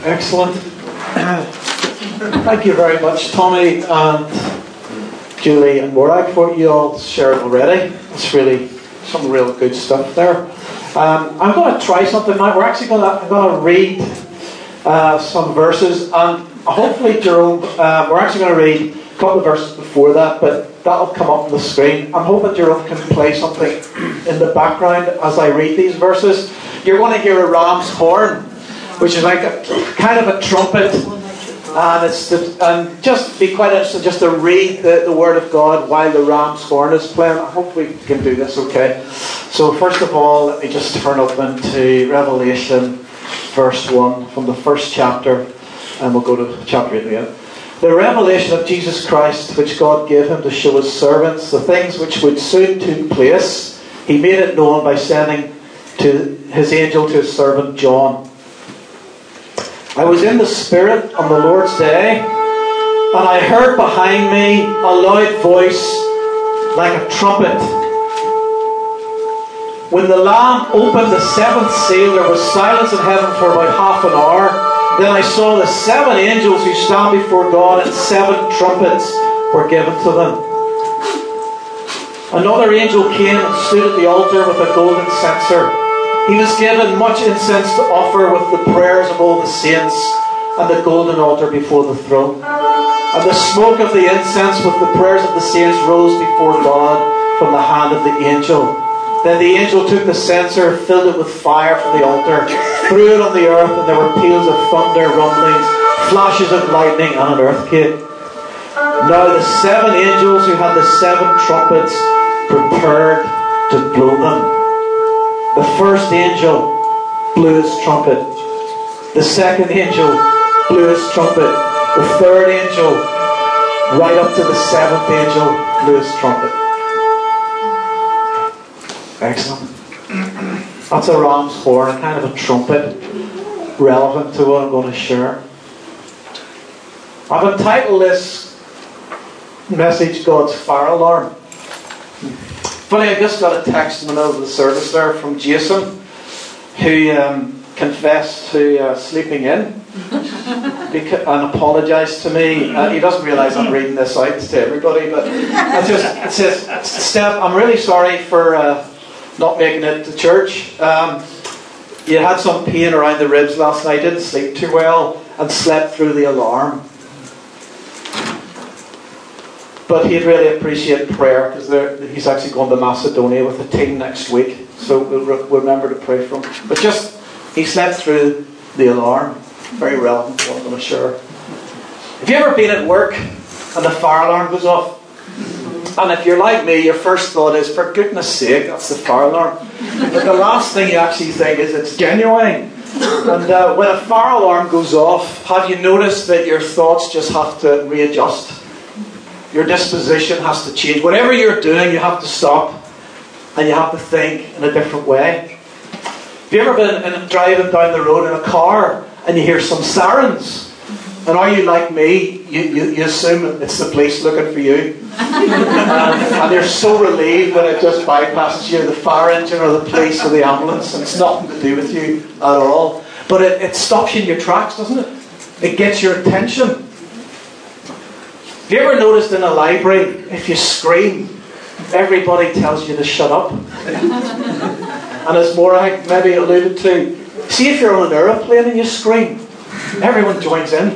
Excellent. Thank you very much, Tommy and Julie and Morag, for what you all shared already. It's really some real good stuff there. I'm going to try something now. We're actually going to read some verses, and hopefully, Jerome, we're actually going to read a couple of verses before that, but that'll come up on the screen. I'm hoping Jerome can play something in the background as I read these verses. You're going to hear a ram's horn, which is like a kind of a trumpet, and just be quite interesting just to read the Word of God while the ram's horn is playing. I hope we can do this okay. So first of all, let me just turn open to Revelation verse 1 from the first chapter, and we'll go to chapter 8 again. The revelation of Jesus Christ, which God gave him to show his servants the things which would soon take place, he made it known by sending to his angel to his servant John. I was in the Spirit on the Lord's day, and I heard behind me a loud voice like a trumpet. When the Lamb opened the seventh seal, there was silence in heaven for about half an hour. Then I saw the 7 angels who stand before God, and 7 trumpets were given to them. Another angel came and stood at the altar with a golden censer. He was given much incense to offer with the prayers of all the saints and the golden altar before the throne. And the smoke of the incense with the prayers of the saints rose before God from the hand of the angel. Then the angel took the censer, filled it with fire from the altar, threw it on the earth, and there were peals of thunder, rumblings, flashes of lightning, and an earthquake. Now the 7 angels who had the 7 trumpets prepared to blow them. The first angel blew his trumpet. The second angel blew his trumpet. The third angel, right up to the 7th angel, blew his trumpet. Excellent. That's a ram's horn, kind of a trumpet, relevant to what I'm going to share. I've entitled this message God's Fire Alarm. Funny, I just got a text in the middle of the service there from Jason, who confessed to sleeping in and apologised to me. He doesn't realise I'm reading this out to everybody, but it says, Steph, I'm really sorry for not making it to church. You had some pain around the ribs last night, didn't sleep too well, and slept through the alarm. But he'd really appreciate prayer, because he's actually going to Macedonia with the team next week, so we'll remember to pray for him. But just, he slept through the alarm. Very relevant to what I'm going to share. Have you ever been at work and the fire alarm goes off? And if you're like me, your first thought is, for goodness sake, that's the fire alarm. But the last thing you actually think is, it's genuine. And when a fire alarm goes off, have you noticed that your thoughts just have to readjust? Your disposition has to change. Whatever you're doing, you have to stop, and you have to think in a different way. Have you ever been driving down the road in a car and you hear some sirens? And are you like me? You assume it's the police looking for you. And you're so relieved when it just bypasses you, the fire engine or the police or the ambulance, and it's nothing to do with you at all. But it stops you in your tracks, doesn't it? It gets your attention. Have you ever noticed in a library, if you scream, everybody tells you to shut up? And as Morag maybe alluded to, see if you're on an aeroplane and you scream, everyone joins in.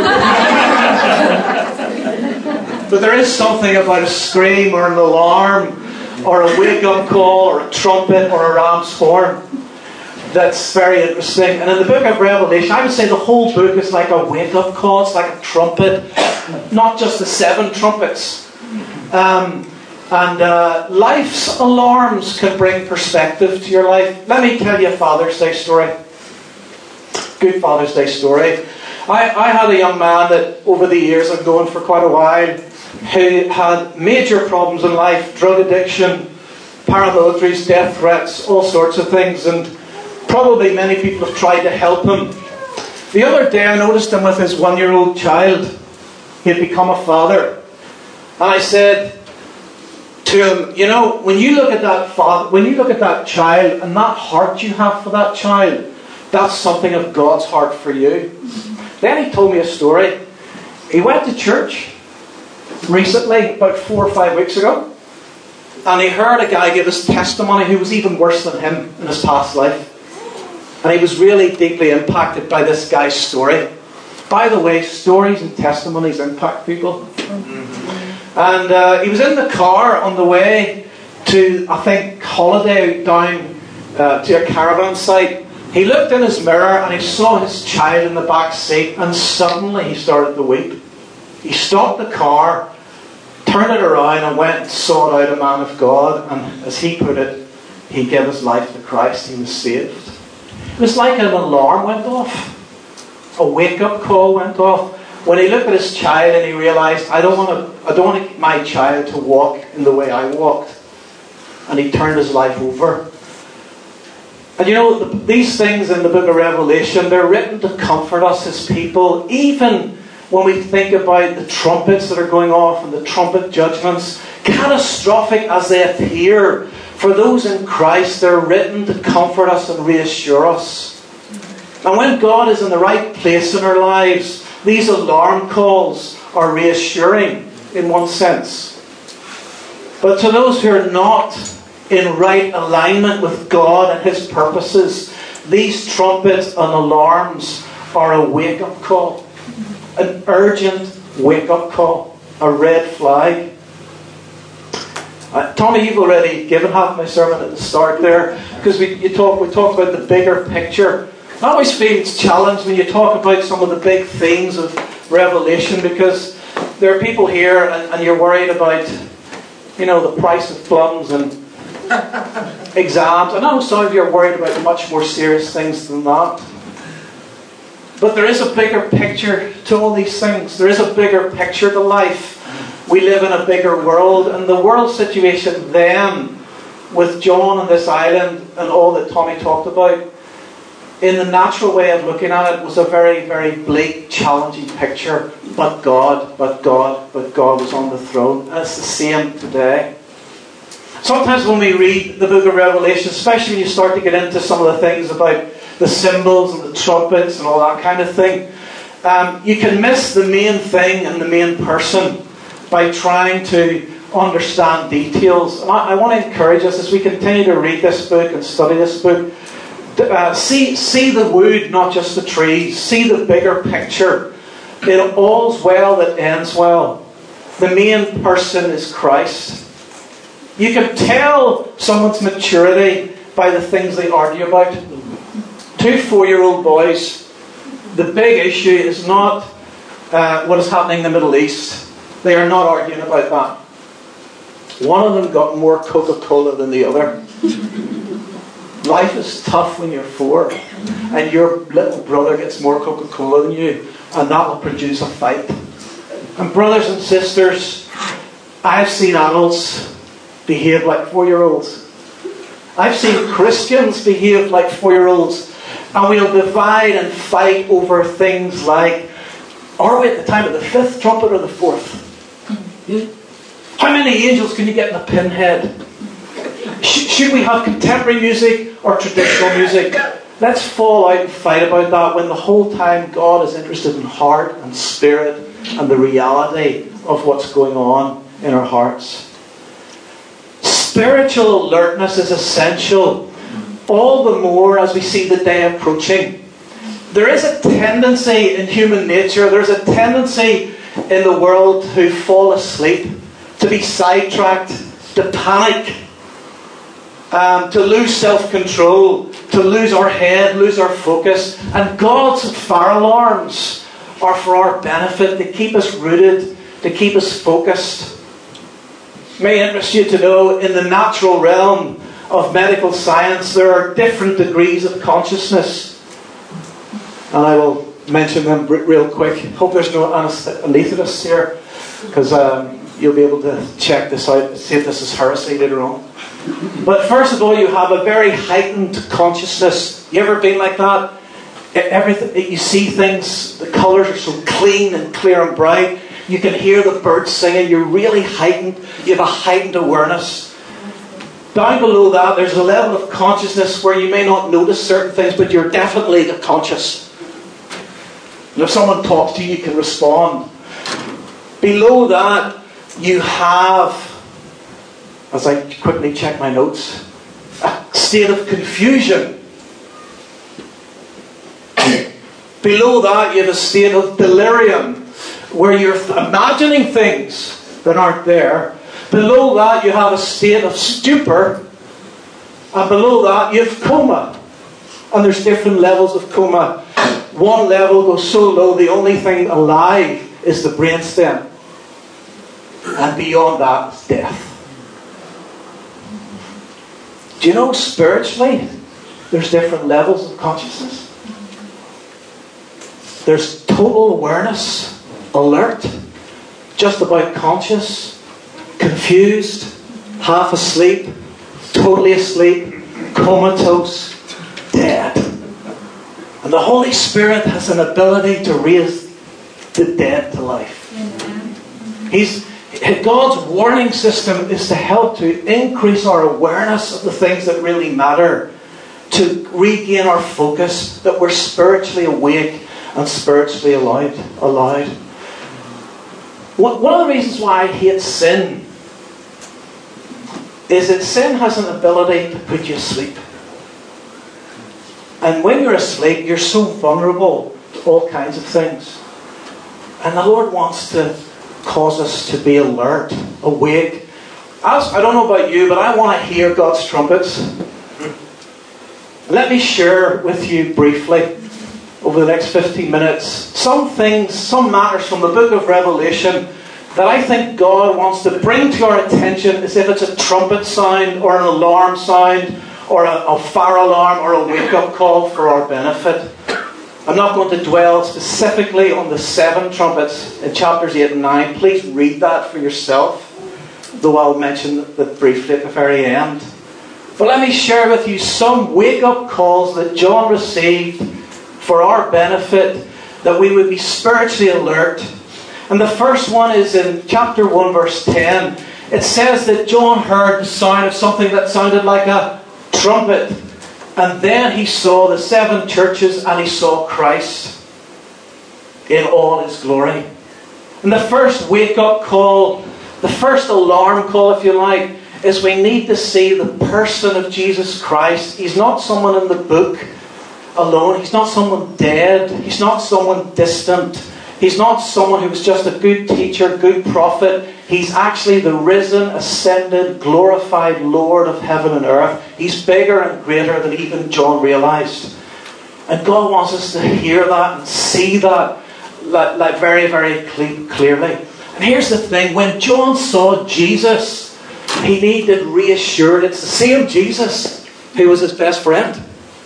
But there is something about a scream or an alarm or a wake-up call or a trumpet or a ram's horn that's very interesting. And in the book of Revelation, I would say the whole book is like a wake-up call. It's like a trumpet, not just the 7 trumpets. Life's alarms can bring perspective to your life. Let me tell you a Father's Day story. Good Father's Day story. I had a young man that over the years, I've known for quite a while, who had major problems in life, drug addiction, paramilitaries, death threats, all sorts of things, and probably many people have tried to help him. The other day I noticed him with his 1-year-old child. He had become a father. And I said to him, you know, when you look at that child and that heart you have for that child, that's something of God's heart for you. Then he told me a story. He went to church recently, about 4 or 5 weeks ago, and he heard a guy give his testimony who was even worse than him in his past life. And he was really deeply impacted by this guy's story. By the way, stories and testimonies impact people. And he was in the car on the way to, I think, holiday down to a caravan site. He looked in his mirror and he saw his child in the back seat, and suddenly he started to weep. He stopped the car, turned it around and went and sought out a man of God, and as he put it, he gave his life to Christ. He was saved. It was like an alarm went off. A wake-up call went off. When he looked at his child and he realised, I don't want my child to walk in the way I walked. And he turned his life over. And you know, these things in the book of Revelation, they're written to comfort us as people, even when we think about the trumpets that are going off and the trumpet judgments, catastrophic as they appear. For those in Christ, they're written to comfort us and reassure us. And when God is in the right place in our lives, these alarm calls are reassuring in one sense. But to those who are not in right alignment with God and His purposes, these trumpets and alarms are a wake-up call. An urgent wake-up call. A red flag. Tommy, you've already given half my sermon at the start there, because we talked about the bigger picture. I always feel it's challenged when you talk about some of the big themes of Revelation, because there are people here and you're worried about, you know, the price of plums and exams. I know some of you are worried about much more serious things than that. But there is a bigger picture to all these things. There is a bigger picture to life. We live in a bigger world, and the world situation then, with John on this island and all that Tommy talked about, in the natural way of looking at it, was a very, very bleak, challenging picture. But God was on the throne. And it's the same today. Sometimes when we read the book of Revelation, especially when you start to get into some of the things about the symbols and the trumpets and all that kind of thing, you can miss the main thing and the main person by trying to understand details. And I want to encourage us as we continue to read this book and study this book, see the wood, not just the trees. See the bigger picture. It all's well that ends well. The main person is Christ. You can tell someone's maturity by the things they argue about. 2 4-year-old boys, the big issue is not what is happening in the Middle East. They are not arguing about that. One of them got more Coca-Cola than the other. Life is tough when you're 4 and your little brother gets more Coca-Cola than you, and that will produce a fight. And brothers and sisters, I've seen adults behave like 4-year-olds. I've seen Christians behave like 4-year-olds, and we'll divide and fight over things like, are we at the time of the 5th trumpet or the 4th? How many angels can you get in a pinhead? Should we have contemporary music or traditional music? Let's fall out and fight about that when the whole time God is interested in heart and spirit and the reality of what's going on in our hearts. Spiritual alertness is essential, all the more as we see the day approaching. There is a tendency in human nature, there's a tendency in the world to fall asleep, to be sidetracked, to panic, to lose self-control, to lose our head, lose our focus. And God's fire alarms are for our benefit, to keep us rooted, to keep us focused. It may interest you to know, in the natural realm of medical science, there are different degrees of consciousness. And I will mention them real quick. Hope there's no anaesthetists here, because you'll be able to check this out, see if this is heresy later on. But first of all, you have a very heightened consciousness. You ever been like that? Everything, you see things, the colours are so clean and clear and bright. You can hear the birds singing. You're really heightened. You have a heightened awareness. Down below that, there's a level of consciousness where you may not notice certain things, but you're definitely conscious. And if someone talks to you, you can respond. Below that, you have, as I quickly check my notes, a state of confusion. Below that, you have a state of delirium, where you're imagining things that aren't there. Below that, you have a state of stupor. And below that, you have coma. And there's different levels of coma. One level goes so low, the only thing alive is the brainstem. And beyond that is death. Do you know, spiritually, there's different levels of consciousness? There's total awareness, alert, just about conscious, confused, half asleep, totally asleep, comatose, dead. And the Holy Spirit has an ability to raise the dead to life. God's warning system is to help to increase our awareness of the things that really matter, to regain our focus, that we're spiritually awake and spiritually alive. One of the reasons why I hate sin is that sin has an ability to put you asleep. And when you're asleep, you're so vulnerable to all kinds of things. And the Lord wants to cause us to be alert, awake. I don't know about you, but I want to hear God's trumpets. Let me share with you briefly, over the next 15 minutes, some things, some matters from the book of Revelation that I think God wants to bring to our attention, as if it's a trumpet sound or an alarm sound or a fire alarm or a wake-up call for our benefit. I'm not going to dwell specifically on the 7 trumpets in chapters 8 and 9. Please read that for yourself, though I'll mention that briefly at the very end. But let me share with you some wake-up calls that John received for our benefit, that we would be spiritually alert. And the first one is in chapter 1 verse 10. It says that John heard the sound of something that sounded like a trumpet. And then he saw the 7 churches and he saw Christ in all his glory. And the first wake-up call, the first alarm call, if you like, is we need to see the person of Jesus Christ. He's not someone in the book alone. He's not someone dead. He's not someone distant. He's not someone who was just a good teacher, good prophet. He's actually the risen, ascended, glorified Lord of heaven and earth. He's bigger and greater than even John realized. And God wants us to hear that and see that like very, very clearly. And here's the thing. When John saw Jesus, he needed reassured. It's the same Jesus who was his best friend.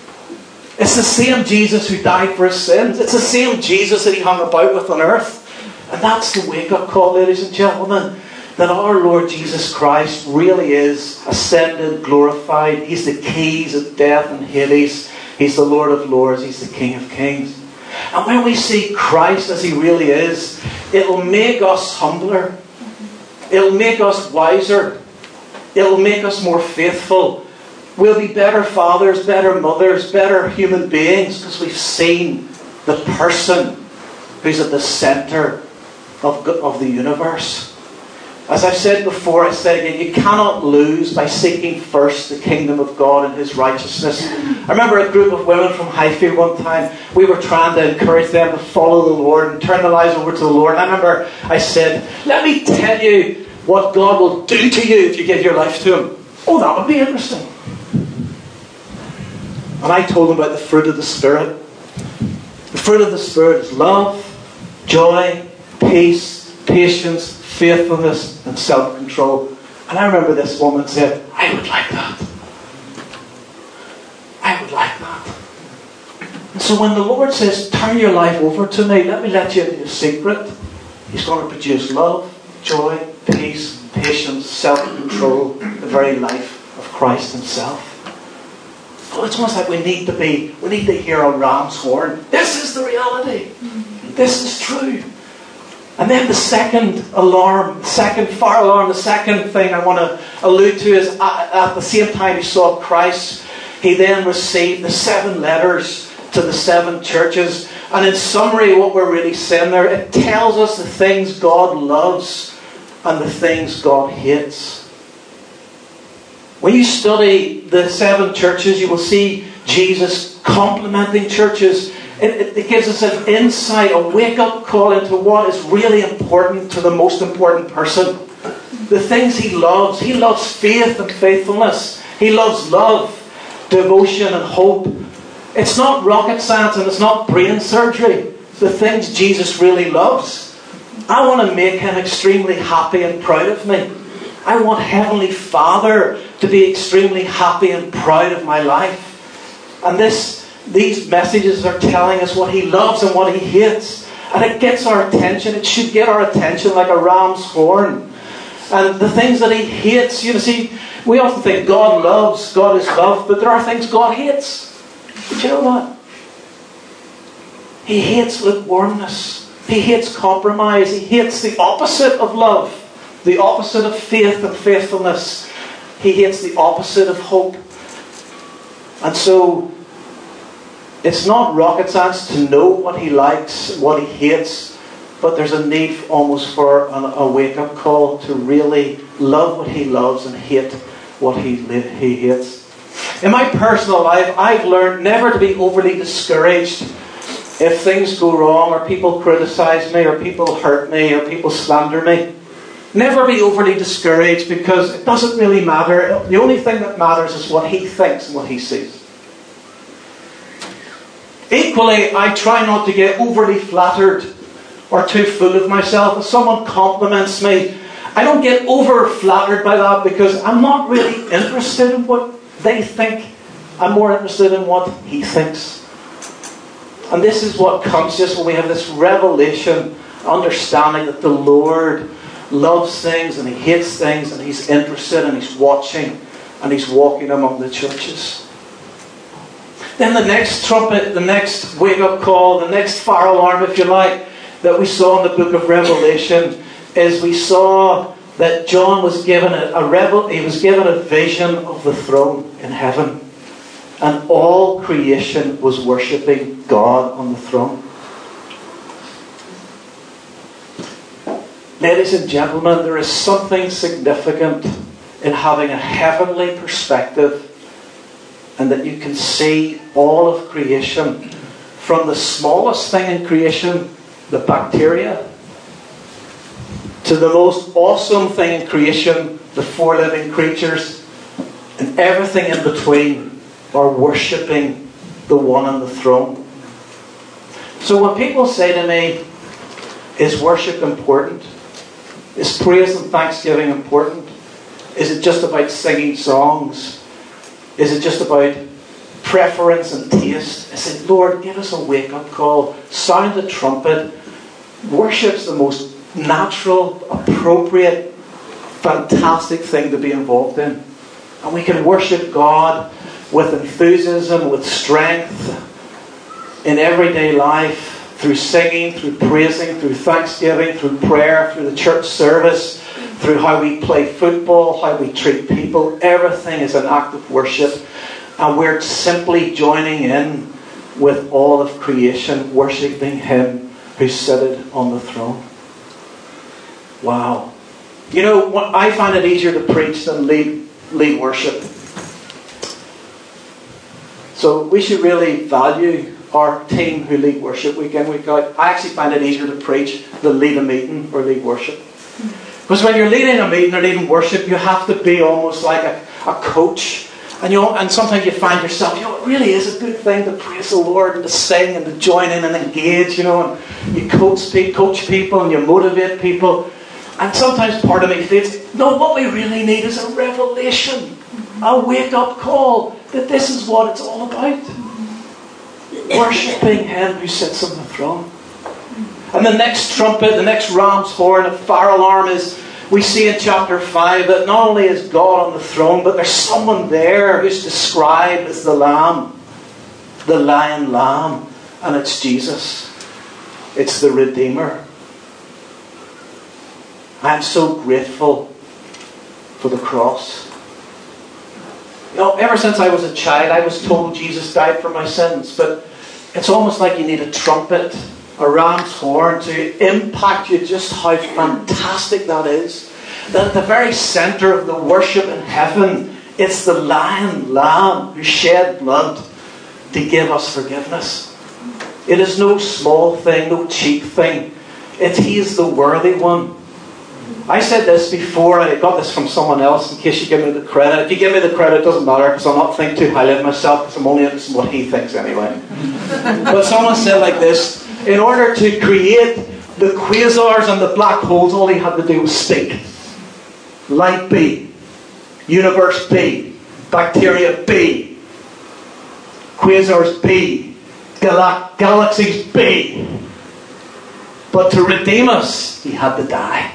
It's the same Jesus who died for his sins. It's the same Jesus that he hung about with on earth. And that's the wake-up call, ladies and gentlemen, that our Lord Jesus Christ really is ascended, glorified. He's the keys of death and Hades. He's the Lord of lords. He's the King of kings. And when we see Christ as he really is, it'll make us humbler. It'll make us wiser. It'll make us more faithful. We'll be better fathers, better mothers, better human beings, because we've seen the person who's at the centre of the universe. As I've said before, I say again, you cannot lose by seeking first the kingdom of God and his righteousness. I remember a group of women from Highfield one time, we were trying to encourage them to follow the Lord and turn their lives over to the Lord. And I remember I said, let me tell you what God will do to you if you give your life to him. Oh, that would be interesting. And I told them about the fruit of the Spirit. The fruit of the Spirit is love, joy, peace, patience, faithfulness, and self-control. And I remember this woman said, I would like that. I would like that. And so when the Lord says, turn your life over to me, let me let you into a secret, he's going to produce love, joy, peace, patience, self-control, the very life of Christ himself. Oh, it's almost like we need to hear a ram's horn. This is the reality. This is true. And then the second alarm, the second fire alarm, the second thing I want to allude to is at the same time he saw Christ, he then received the 7 letters to the 7 churches. And in summary, what we're really saying there, it tells us the things God loves and the things God hates. When you study the 7 churches, you will see Jesus complimenting churches. It gives us an insight, a wake-up call into what is really important to the most important person. The things he loves. He loves faith and faithfulness. He loves love, devotion and hope. It's not rocket science and it's not brain surgery. The things Jesus really loves. I want to make him extremely happy and proud of me. I want Heavenly Father to be extremely happy and proud of my life. And these messages are telling us what he loves and what he hates. And it gets our attention. It should get our attention like a ram's horn. And the things that he hates, you see, we often think God loves, God is love, but there are things God hates. Did you know that? He hates lukewarmness. He hates compromise. He hates the opposite of love. The opposite of faith and faithfulness. He hates the opposite of hope. And so, it's not rocket science to know what he likes, what he hates, but there's a need almost for a wake-up call to really love what he loves and hate what he hates. In my personal life, I've learned never to be overly discouraged if things go wrong, or people criticize me, or people hurt me, or people slander me. Never be overly discouraged, because it doesn't really matter. The only thing that matters is what he thinks and what he sees. Equally, I try not to get overly flattered or too full of myself. If someone compliments me, I don't get over flattered by that, because I'm not really interested in what they think. I'm more interested in what he thinks. And this is what comes just when we have this revelation, understanding that the Lord loves things and he hates things, and he's interested and he's watching and he's walking among the churches. Then the next trumpet, the next wake-up call, the next fire alarm, if you like, that we saw in the book of Revelation is we saw that John was given he was given a vision of the throne in heaven. And all creation was worshipping God on the throne. Ladies and gentlemen, there is something significant in having a heavenly perspective, and that you can see all of creation, from the smallest thing in creation, the bacteria, to the most awesome thing in creation, the 4 living creatures, and everything in between are worshipping the one on the throne. So when people say to me, is worship important? Is praise and thanksgiving important? Is it just about singing songs? Is it just about preference and taste? I said, Lord, give us a wake-up call. Sound the trumpet. Worship's the most natural, appropriate, fantastic thing to be involved in. And we can worship God with enthusiasm, with strength, in everyday life, through singing, through praising, through thanksgiving, through prayer, through the church service, through how we play football, how we treat people. Everything is an act of worship. And we're simply joining in with all of creation, worshipping him who's seated on the throne. Wow. You know, I find it easier to preach than lead worship. So we should really value our team who lead worship week in, week out. I actually find it easier to preach than lead a meeting or lead worship. Because when you're leading a meeting or leading worship, you have to be almost like a coach. And sometimes you find yourself, it really is a good thing to praise the Lord and to sing and to join in and engage, and you coach people and you motivate people. And sometimes part of me feels, no, what we really need is a revelation, a wake-up call that this is what it's all about. Worshipping him who sits on the throne. And the next trumpet, the next ram's horn, a fire alarm is, we see in chapter 5 that not only is God on the throne, but there's someone there who's described as the Lamb, the Lion Lamb, and it's Jesus. It's the Redeemer. I am so grateful for the cross. You know, ever since I was a child, I was told Jesus died for my sins, but it's almost like you need a trumpet, a ram's horn to impact you just how fantastic that is. That at the very centre of the worship in heaven, it's the Lion, Lamb who shed blood to give us forgiveness. It is no small thing, no cheap thing. He is the worthy one. I said this before, and I got this from someone else, in case you give me the credit. If you give me the credit, it doesn't matter, because I'm not thinking too highly of myself, because I'm only interested in what he thinks anyway. But someone said like this: in order to create the quasars and the black holes, all he had to do was speak. Light be, universe be, bacteria be, quasars be, galaxies be. But to redeem us, he had to die.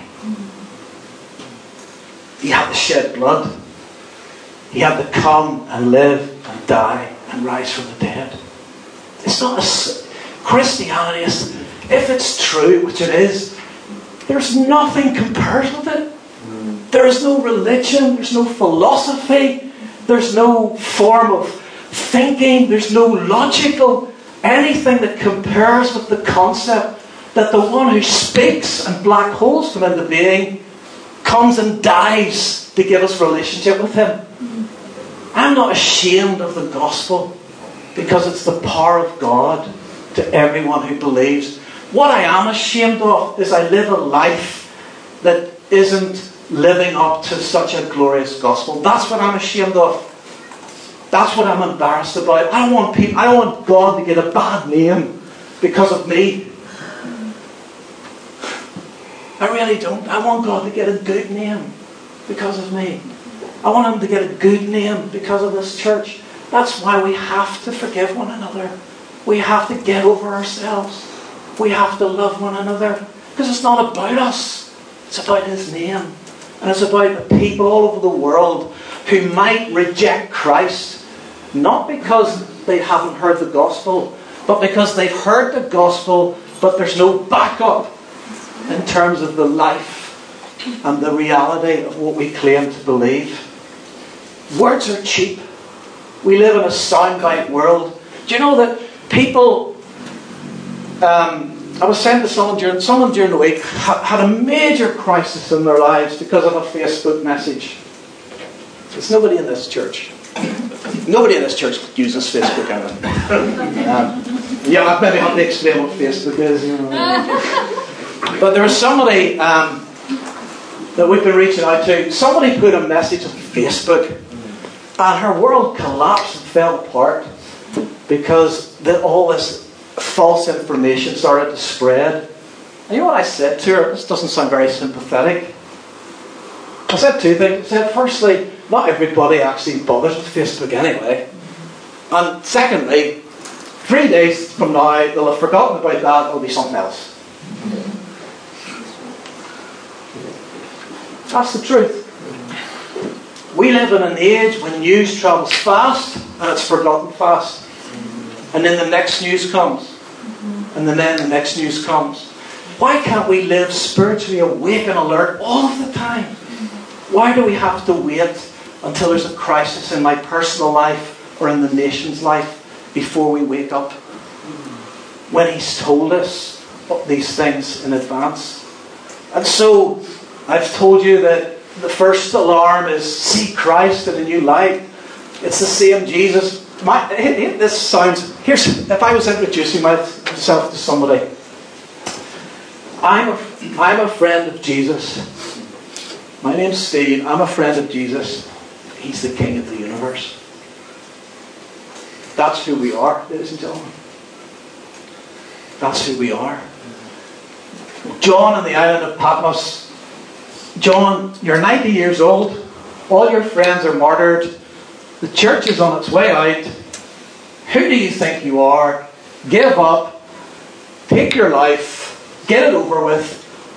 He had to shed blood. He had to come and live and die and rise from the dead. It's not Christianity is, if it's true, which it is, there's nothing compares with it. There is no religion, there's no philosophy, there's no form of thinking, there's no logical anything that compares with the concept that the one who speaks and black holes come into being comes and dies to give us relationship with him. I'm not ashamed of the gospel, because it's the power of God to everyone who believes. What I am ashamed of is I live a life that isn't living up to such a glorious gospel. That's what I'm ashamed of. That's what I'm embarrassed about. I don't want God to get a bad name because of me. I really don't. I want God to get a good name because of me. I want Him to get a good name because of this church. That's why we have to forgive one another. We have to get over ourselves. We have to love one another. Because it's not about us. It's about His name. And it's about the people all over the world who might reject Christ. Not because they haven't heard the gospel, but because they've heard the gospel, but there's no backup in terms of the life and the reality of what we claim to believe. Words are cheap. We live in a soundbite world. Do you know that people... I was saying to someone during the week had a major crisis in their lives because of a Facebook message. There's nobody in this church. Nobody in this church uses Facebook anymore. Yeah, maybe I have to explain what Facebook is. You know. But there was somebody that we've been reaching out to. Somebody put a message on Facebook, and her world collapsed and fell apart because all this false information started to spread. And you know what I said to her? This doesn't sound very sympathetic. I said two things. I said, firstly, not everybody actually bothers with Facebook anyway. And secondly, 3 days from now, they'll have forgotten about that. It'll be something else. That's the truth. We live in an age when news travels fast and it's forgotten fast. And then the next news comes. And then the next news comes. Why can't we live spiritually awake and alert all of the time? Why do we have to wait until there's a crisis in my personal life or in the nation's life before we wake up? When He's told us these things in advance. And so, I've told you that the first alarm is see Christ in a new light. It's the same Jesus. This sounds... if I was introducing myself to somebody, I'm a friend of Jesus. My name's Steve. I'm a friend of Jesus. He's the King of the universe. That's who we are, ladies and gentlemen. That's who we are. John on the island of Patmos. John, you're 90 years old. All your friends are martyred. The church is on its way out. Who do you think you are? Give up. Take your life. Get it over with.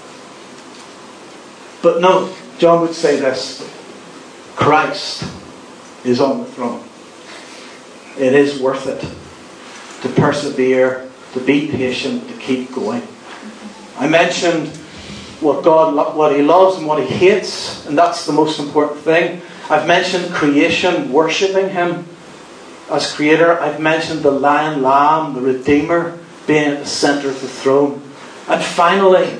But no, John would say this. Christ is on the throne. It is worth it to persevere, to be patient, to keep going. I mentioned what He loves and what He hates, and that's the most important thing. I've mentioned creation worshipping Him as Creator. I've mentioned the Lion, Lamb, the Redeemer being at the centre of the throne. And finally,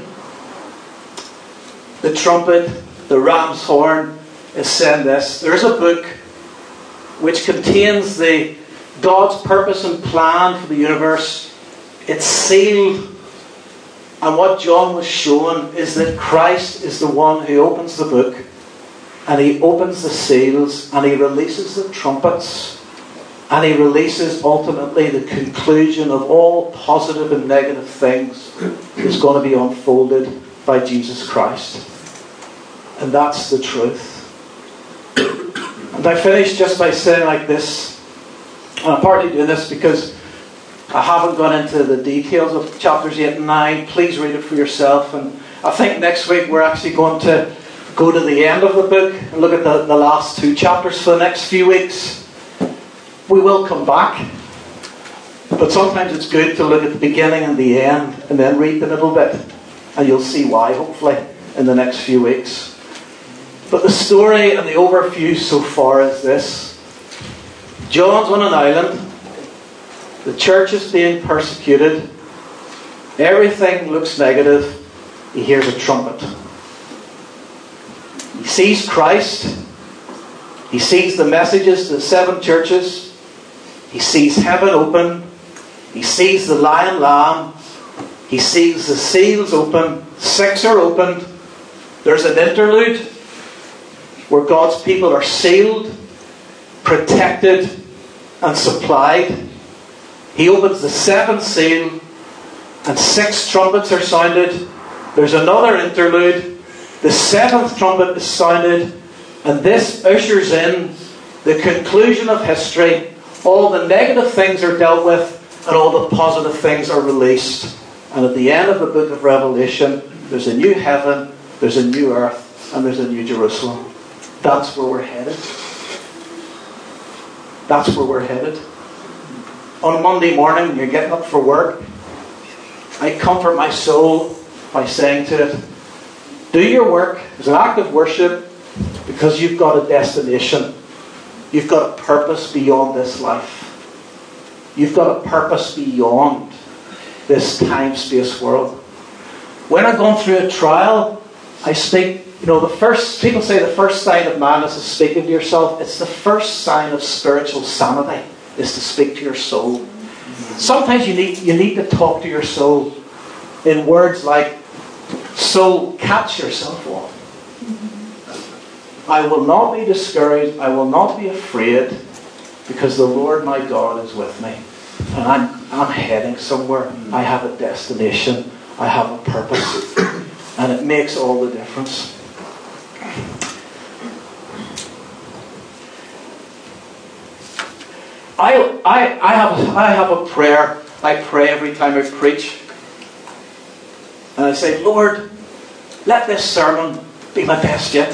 the trumpet, the ram's horn, is saying this. There's a book which contains God's purpose and plan for the universe. It's sealed. And what John was showing is that Christ is the one who opens the book, and He opens the seals, and He releases the trumpets, and He releases ultimately the conclusion of all positive and negative things is going to be unfolded by Jesus Christ. And that's the truth. And I finish just by saying like this, and I'm partly doing this because I haven't gone into the details of chapters 8 and 9. Please read it for yourself. And I think next week we're actually going to go to the end of the book and look at the last 2 chapters for the next few weeks. We will come back. But sometimes it's good to look at the beginning and the end and then read the middle bit. And you'll see why, hopefully, in the next few weeks. But the story and the overview so far is this. John's on an island. The church is being persecuted. Everything looks negative. He hears a trumpet. He sees Christ. He sees the messages to the 7 churches. He sees heaven open. He sees the Lion, Lamb. He sees the seals open. 6 are opened. There's an interlude where God's people are sealed, protected, and supplied. He opens the 7th seal, and 6 trumpets are sounded. There's another interlude. The 7th trumpet is sounded, and this ushers in the conclusion of history. All the negative things are dealt with, and all the positive things are released. And at the end of the book of Revelation, there's a new heaven, there's a new earth, and there's a new Jerusalem. That's where we're headed. That's where we're headed. On Monday morning, when you're getting up for work, I comfort my soul by saying to it, do your work as an act of worship because you've got a destination. You've got a purpose beyond this life. You've got a purpose beyond this time-space world. When I'm going through a trial, I speak, people say the first sign of man is to speaking to yourself. It's the first sign of spiritual sanity, is to speak to your soul. Sometimes you need to talk to your soul in words like, soul, catch yourself on. I will not be discouraged. I will not be afraid because the Lord my God is with me. And I'm heading somewhere. I have a destination. I have a purpose. And it makes all the difference. I have a prayer I pray every time I preach. And I say, Lord, let this sermon be my best yet.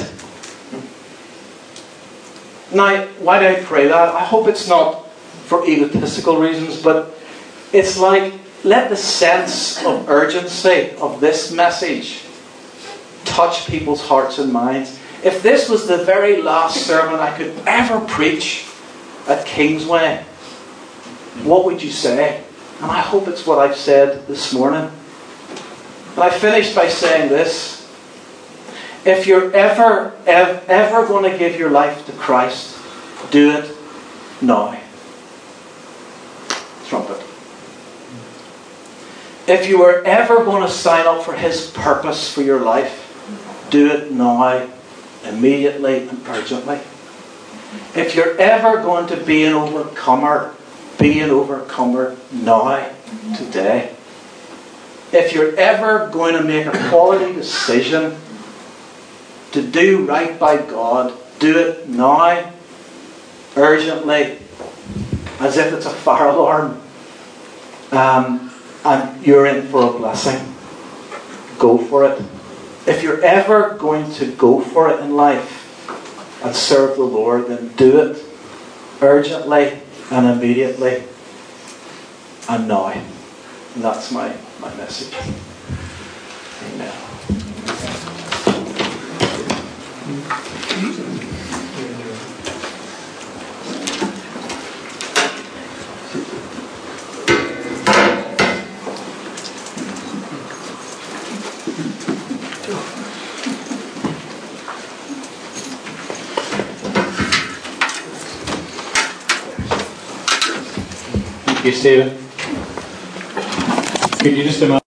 Now, why do I pray that? I hope it's not for egotistical reasons, but it's like, let the sense of urgency of this message touch people's hearts and minds. If this was the very last sermon I could ever preach at Kingsway, what would you say? And I hope it's what I've said this morning. And I finished by saying this. If you're ever going to give your life to Christ, do it now. Trumpet. If you were ever going to sign up for His purpose for your life, do it now, immediately and urgently. If you're ever going to be an overcomer, be an overcomer now, today. If you're ever going to make a quality decision to do right by God, do it now, urgently, as if it's a fire alarm, and you're in for a blessing. Go for it. If you're ever going to go for it in life and serve the Lord, then do it urgently and immediately and now. And that's my message. Amen. Thank you, Stephen. Could you just imagine